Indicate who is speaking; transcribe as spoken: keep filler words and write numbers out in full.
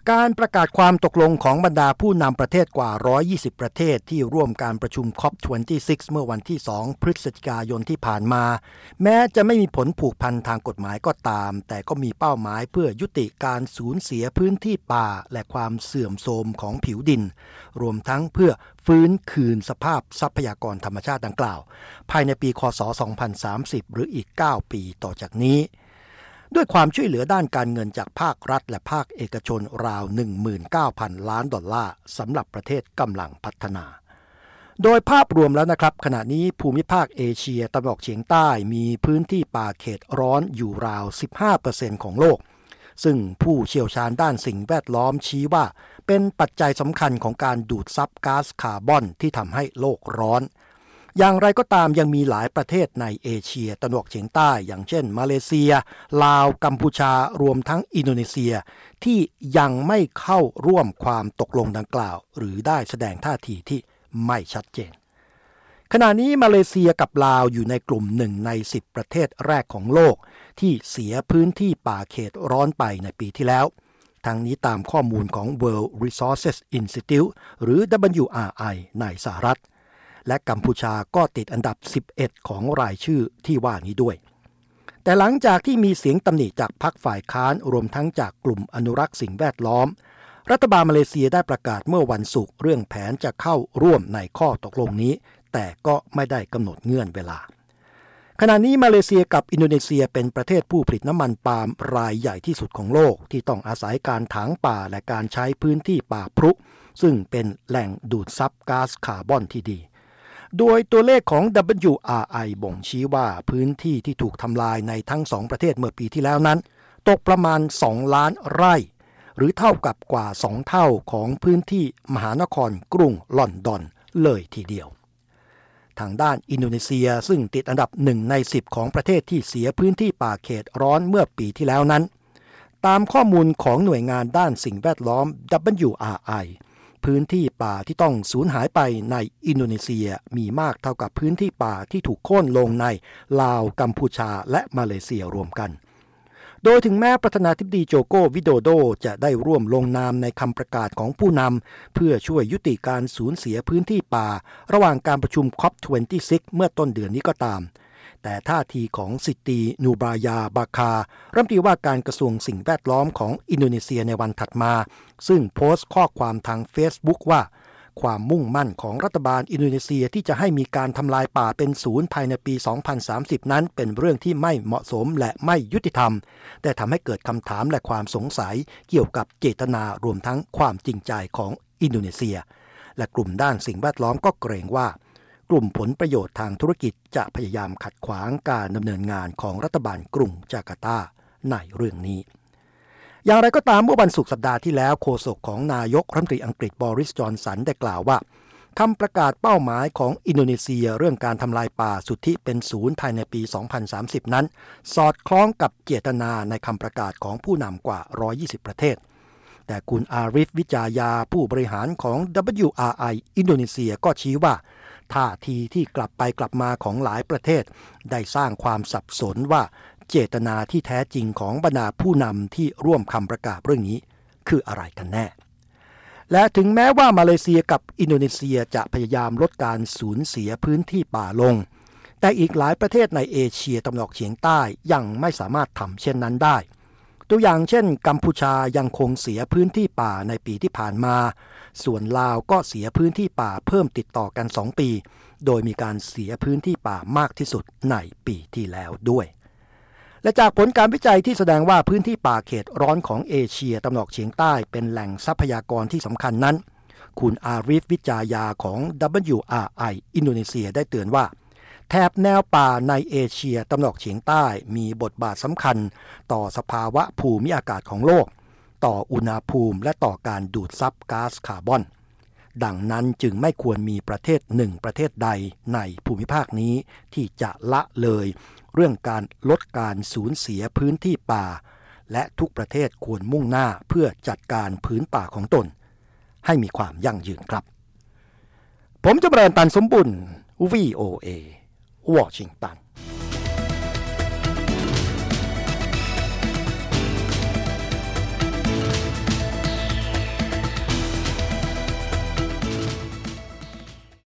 Speaker 1: การประกาศความตกลงของบรรดาผู้นำประเทศกว่าหนึ่งร้อยยี่สิบประเทศที่ร่วมการประชุม ซี โอ พี ยี่สิบหก เมื่อวันที่สองพฤศจิกายนที่ผ่านมาแม้จะไม่มีผลผูกพันทางกฎหมายก็ตามแต่ก็มีเป้าหมายเพื่อยุติการสูญเสียพื้นที่ป่าและความเสื่อมโทรมของผิวดินรวมทั้งเพื่อฟื้นคืนสภาพทรัพยากรธรรมชาติดังกล่าวภายในปีค.ศ. สองพันสามสิบหรืออีกเก้าปีต่อจากนี้ด้วยความช่วยเหลือด้านการเงินจากภาครัฐและภาคเอกชนราว หนึ่งหมื่นเก้าพัน ล้านดอลลาร์สำหรับประเทศกำลังพัฒนาโดยภาพรวมแล้วนะครับขณะนี้ภูมิภาคเอเชียตะวันออกเฉียงใต้มีพื้นที่ป่าเขตร้อนอยู่ราว สิบห้าเปอร์เซ็นต์ ของโลกซึ่งผู้เชี่ยวชาญด้านสิ่งแวดล้อมชี้ว่าเป็นปัจจัยสำคัญของการดูดซับก๊าซคาร์บอนที่ทำให้โลกร้อนอย่างไรก็ตามยังมีหลายประเทศในเอเชียตะวันออกเฉียงใต้อย่างเช่นมาเลเซียลาวกัมพูชารวมทั้งอินโดนีเซียที่ยังไม่เข้าร่วมความตกลงดังกล่าวหรือได้แสดงท่าทีที่ไม่ชัดเจนขณะนี้มาเลเซียกับลาวอยู่ในกลุ่มหนึ่งในสิบประเทศแรกของโลกที่เสียพื้นที่ป่าเขตร้อนไปในปีที่แล้วทั้งนี้ตามข้อมูลของ World Resources Institute หรือ ดับเบิลยู อาร์ ไอ ในสหรัฐและกัมพูชาก็ติดอันดับสิบเอ็ดของรายชื่อที่ว่านี้ด้วยแต่หลังจากที่มีเสียงตำหนิจากพรรคฝ่ายค้านรวมทั้งจากกลุ่มอนุรักษ์สิ่งแวดล้อมรัฐบาลมาเลเซียได้ประกาศเมื่อวันศุกร์เรื่องแผนจะเข้าร่วมในข้อตกลงนี้แต่ก็ไม่ได้กำหนดเงื่อนเวลาขณะนี้มาเลเซียกับอินโดนีเซียเป็นประเทศผู้ผลิตน้ำมันปาล์มรายใหญ่ที่สุดของโลกที่ต้องอาศัยการถางป่าและการใช้พื้นที่ป่าพรุซึ่งเป็นแหล่งดูดซับก๊าซคาร์บอนที่ดีโดยตัวเลขของ ดับเบิลยู อาร์ ไอ บ่งชี้ว่าพื้นที่ที่ถูกทำลายในทั้งสองประเทศเมื่อปีที่แล้วนั้นตกประมาณสองล้านไร่หรือเท่ากับกว่าสองเท่าของพื้นที่มหานครกรุงลอนดอนเลยทีเดียวทางด้านอินโดนีเซียซึ่งติดอันดับหนึ่งในสิบของประเทศที่เสียพื้นที่ป่าเขตร้อนเมื่อปีที่แล้วนั้นตามข้อมูลของหน่วยงานด้านสิ่งแวดล้อม ดับเบิลยู อาร์ ไอพื้นที่ป่าที่ต้องสูญหายไปในอินโดนีเซียมีมากเท่ากับพื้นที่ป่าที่ถูกโค่นลงในลาวกัมพูชาและมาเลเซียรวมกันโดยถึงแม้ประธานาธิบดีโจโกวิโดโดจะได้ร่วมลงนามในคำประกาศของผู้นำเพื่อช่วยยุติการสูญเสียพื้นที่ป่าระหว่างการประชุม ซี โอ พี ยี่สิบหก เมื่อต้นเดือนนี้ก็ตามแต่ท่าทีของซิตีนูบรายาบาคารัฐมนตรีว่าการกระทรวงสิ่งแวดล้อมของอินโดนีเซียในวันถัดมาซึ่งโพสต์ข้อความทาง Facebook ว่าความมุ่งมั่นของรัฐบาลอินโดนีเซียที่จะให้มีการทำลายป่าเป็นศูนย์ภายในปี สองพันสามสิบ นั้นเป็นเรื่องที่ไม่เหมาะสมและไม่ยุติธรรมแต่ทำให้เกิดคำถามและความสงสัยเกี่ยวกับเจตนารวมทั้งความจริงใจของอินโดนีเซียและกลุ่มด้านสิ่งแวดล้อมก็เกรงว่ากลุ่มผลประโยชน์ทางธุรกิจจะพยายามขัดขวางการดำเนินงานของรัฐบาลกรุงจาการ์ตาในเรื่องนี้อย่างไรก็ตามเมื่อวันศุกร์สัปดาห์ที่แล้วโฆษกของนายกรัฐมนตรีอังกฤษบอริส จอนสันได้กล่าวว่าคำประกาศเป้าหมายของอินโดนีเซียเรื่องการทำลายป่าสุทธิเป็นศูนย์ภายในปี สองพันสามสิบ นั้นสอดคล้องกับเจตนาในคำประกาศของผู้นำกว่าหนึ่งร้อยยี่สิบประเทศแต่คุณอาริฟวิจายาผู้บริหารของ ดับเบิลยู อาร์ ไอ อินโดนีเซียก็ชี้ว่าท่าทีที่กลับไปกลับมาของหลายประเทศได้สร้างความสับสนว่าเจตนาที่แท้จริงของบรรดาผู้นำที่ร่วมคำประกาศเรื่องนี้คืออะไรกันแน่และถึงแม้ว่ามาเลเซียกับอินโดนีเซียจะพยายามลดการสูญเสียพื้นที่ป่าลงแต่อีกหลายประเทศในเอเชียตะวันออกเฉียงใต้ยังไม่สามารถทำเช่นนั้นได้ตัวอย่างเช่นกัมพูชายังคงเสียพื้นที่ป่าในปีที่ผ่านมาส่วนลาวก็เสียพื้นที่ป่าเพิ่มติดต่อกันสองปีโดยมีการเสียพื้นที่ป่ามากที่สุดในปีที่แล้วด้วยและจากผลการวิจัยที่แสดงว่าพื้นที่ป่าเขตร้อนของเอเชียตะวันออกเฉียงใต้เป็นแหล่งทรัพยากรที่สำคัญนั้นคุณอาริฟวิจายาของ ดับเบิลยู อาร์ ไอ อินโดนีเซียได้เตือนว่าแถบแนวป่าในเอเชียตะวันออกเฉียงใต้มีบทบาทสำคัญต่อสภาวะภูมิอากาศของโลกต่ออุณหภูมิและต่อการดูดซับก๊าซคาร์บอนดังนั้นจึงไม่ควรมีประเทศหนึ่งประเทศใดในภูมิภาคนี้ที่จะละเลยเรื่องการลดการสูญเสียพื้นที่ป่าและทุกประเทศควรมุ่งหน้าเพื่อจัดการพื้นป่าของตนให้มีความยั่งยืนครับผมจำเริญตันสมบุญ วี โอ เอ วอชิงตัน